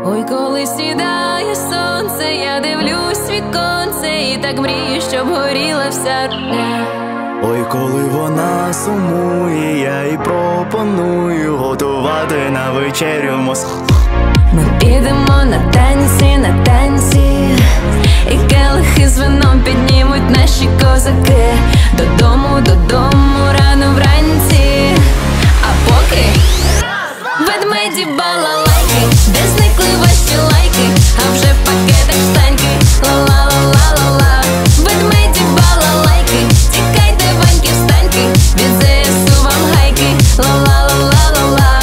Ой, коли сідає сонце, я дивлюсь віконце і так мрію, щоб горіла вся дня. Ой, коли вона сумує, я їй пропоную готувати на вечерю Москву. Ми підемо на танці, і келихи з вином піднімуть наші козаки. Додому рано вранці. А поки ведмеді балалайки, де зникли ваші лайки, а вже в пакетах штаньки. Ла-ла-ла-ла-ла-ла. Ведмеді балалайки, тікайте, ваньки, встаньки, від ЗСУ вам гайки. Ла-ла-ла-ла-ла-ла.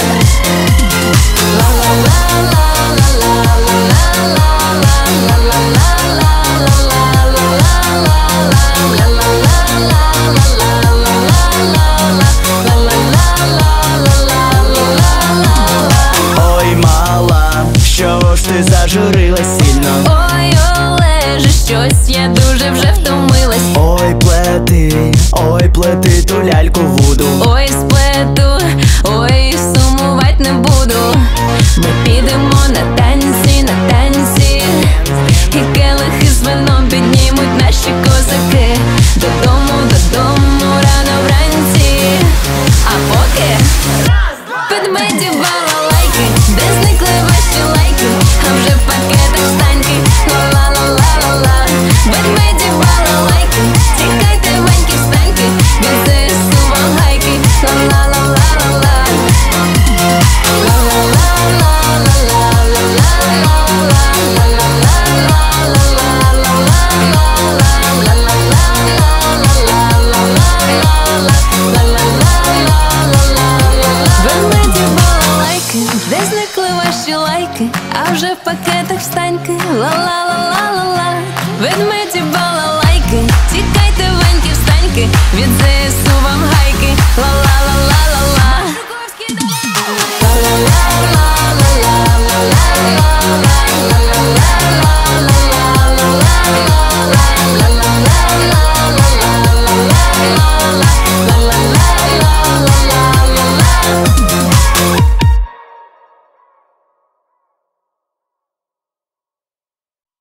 Ой, мала, що ж ти зажурилась сильно? Ой, Олеже, щось я дуже вже втомилась. Ой, плети ту ляльку вуду. Ой, сплету, ой, сумувать не буду. Ми підемо на танці, і келихи з вином піднімуть наші козаки. Додому рано вранці. А поки ведмеді балалайки, де зникли ваші лайки, а вже в пакетах штаньки. Ла-ла-ла-ла-ла. Ведмеді балалайки, тікайте, ваньки, встаньки, від ЗСУ вам гайки. Ла-ла-ла-ла-ла-ла. Ведмеді балалайки, де зникли ваші лайки, а вже в пакетах штаньки. Ла-ла-ла-ла-ла-ла. Ведмеді балалайки, тікайте, ваньки, встаньки, від ЗСУ